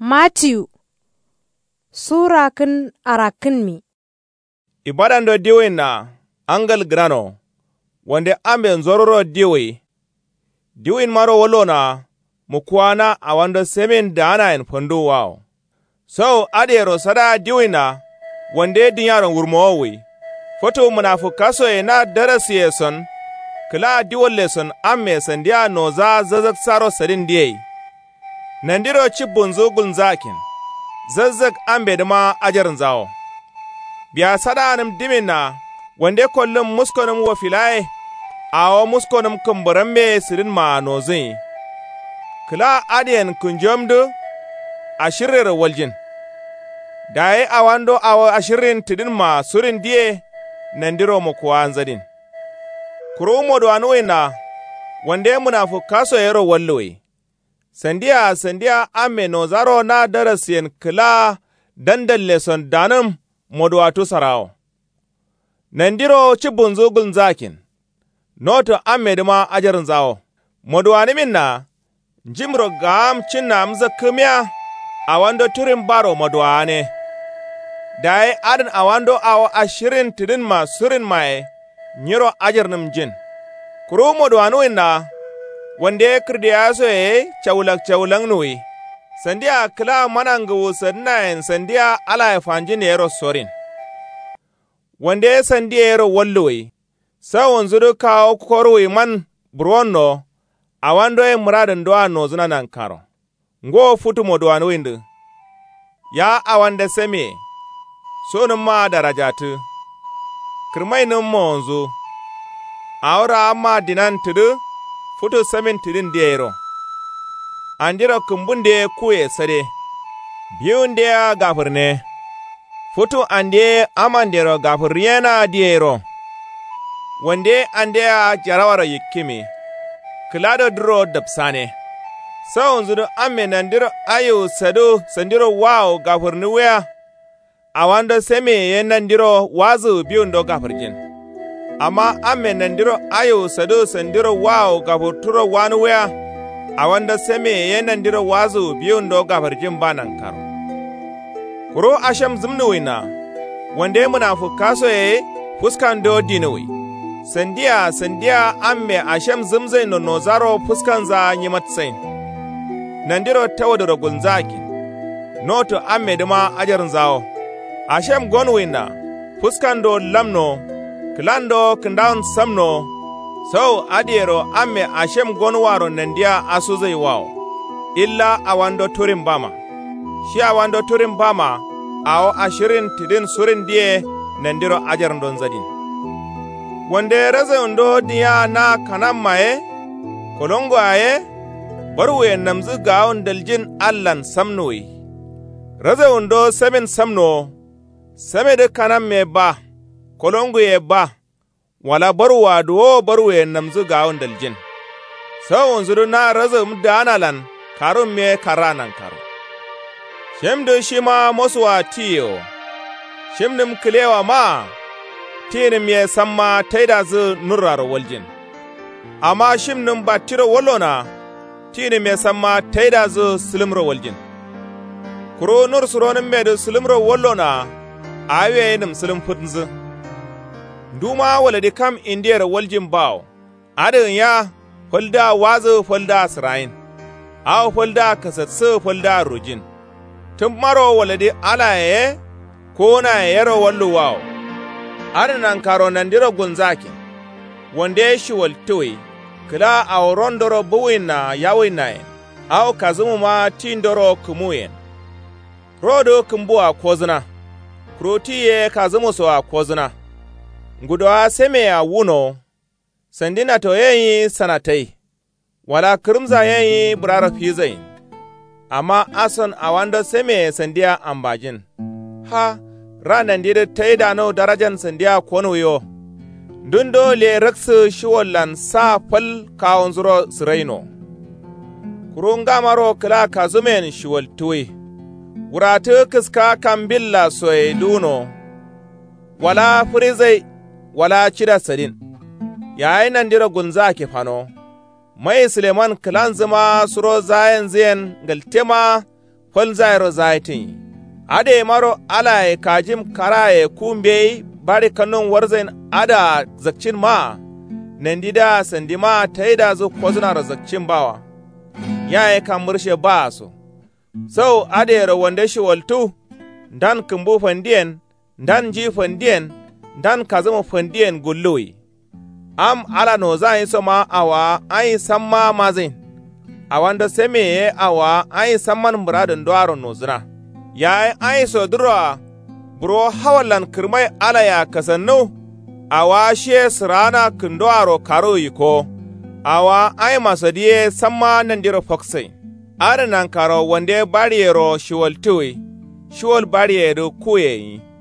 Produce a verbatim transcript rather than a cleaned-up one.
Matiyu Sura kin arakin mi. Ibadan do diwe na angal grano, wande ambe nzororo diwe, diwin maro wolona, mukwana awando semen dana en pondo wao. So adero sada diwina, wande dinyaron wurmowi, foto munafukaso e na darasi eson, kila diwol leson amme sandia noza zazak saro sadin diye. Nandiro chibunzu gunzakin, zazzak ambe dama ajarin zawo. Biya sadanum dimina, wande kollum muskonum wa filaye, awo muskonum kumburambe sirin ma nozin. Kila adiyan kunjomdu, ashirir waljin. Daye awando awo ashirin tidin ma surin diye, nandiro mukuwa anzadin. Kuro modu anuina, wande munafukaso yero wallowe. Sandiya sandiya ame nozaro na darasiyen kila dandalle son danum modwatu sarao. Nandiro chibunzu gunzakin. Noto ame dima ajarin zao. Modwani minna, jimro gam chinna mza kumya, awando turin baro modwane. Daye adin awando awo ashirin tidin ma surin mae, nyiro ajarnum jin. Kuru modwanu inna, wande kirdiyaso e chawlak chawlang nui. Sandia kila manangu sadnaen sandia ala efanjin ero sorin. Wande sandia ero wallui. Sa wanzuru kao korui man bruonno, awando e muradan doa nozuna nankaro. Ngo futu modwanu indu. Ya awande semi, sonum ma darajatu. Kirmainum monzu. Aura amma dinan tudu, futu samin tidin diero. Andiro kumbunde kuye sade. Biyunde gafurne. Futu ande amandero gafuriena diero. Wande ande jarawara yikimi. Kilado duro dapsane. Saunzuru amme nandiro ayo sado sandiro wao gafurnuwea. Awando seme ye nandiro wazu biyundo gafurjin. Amma amme nandiro ayo sado sandiro wao gafurturo wanuwea. Awanda seme ye nandiro wazu biyundo gafurjin banan karo. Kuro asham zumnuwina. Wande munafukaso ye fuskando dinuwi. Sandiya sandiya amme asham zumzai no nozaro fuskanza nyimatsain. Nandiro tawadoro gunzaki. Noto amme dima ajarin zawo. Asham gonwina. Fuskando lamno. Klando kindaun samno. So adiero amme ashem gonwaro nandia asuzai wao. Illa awando turin bama. Shi awando turin bama. Awo ashirin tidin surin die nandiro ajarin don zadin. Wande raza undo diya na kanam mae. Kolongo aye. Barwe namzu gaon daljin allan samnoi. Raza undo semen samno. Seme de kanam me ba. Kolongo ye ba. Wala barwa duwo barwe namzu gaon daljin. Sawon zuru na raza mdanalan karun me karanan karo. Shemdu shima moswa tiyo. Shemdum kilewa ma. Tinim ye samma taida zu nurraro waljin. Amma shimnum batiro walona. Tinim ye samma taida zu silimro waljin. Kuro nur suronin medu silimro walona. Awe nim silim putinzu. Duma waladi kam indiyar waljin baw. Adin ya folda wazo folda sirayin. Aw folda kasatsu folda rujin. Tum maro waladi alaye ko na yaro wallu waw. Adin karo nandiro gunzaki. Wande shi waltuwi. Kila aw rondoro buwina yawinaye. Aw kazumu ma tindoro kumuyen. Rodo kumbuwa kozuna. Krotiye kazumu so a kozuna. Ngudoa seme ya wuno, sandina to yayi sanatai, wala kirmza yayi burara fizai, amma ason awando seme sandiya ambajin. Ha, ranan dida taida no darajan sandiya konuyo, dundo le raksu shiwallan sa fal kawon zuro siraino. Kurunga maro kila kazumen shiwal tuwe, wuratu kiska kambilla soye duno, wala furizai, wala cida sadin, yayin nan dira gunza ke fano, mai Suleiman kilan zama suro zayen ziyan galtema fol zairo zaitin ade maro ala e kajim kara e kumbe bari kanon warzain ada zakcin ma nandida sandima taida zo kozuna zakcin bawa ya e kamurshe ba so sau ade ro wanda shi waltu dan kumbu fandien dan ji fandien dan kazama fandien gulloyi am ala no zai soma awa ai samma mazin awanda seme awa ai samman muradin doaro nozuna ya ai so dura bro hawalan kirmai ala ya kasannu awa she sirana kindoaro karo yiko awa ai masadiye samma nan diro foksai aranan karo wande bariyero shiwaltuwi shiwal bariyero kuyeyi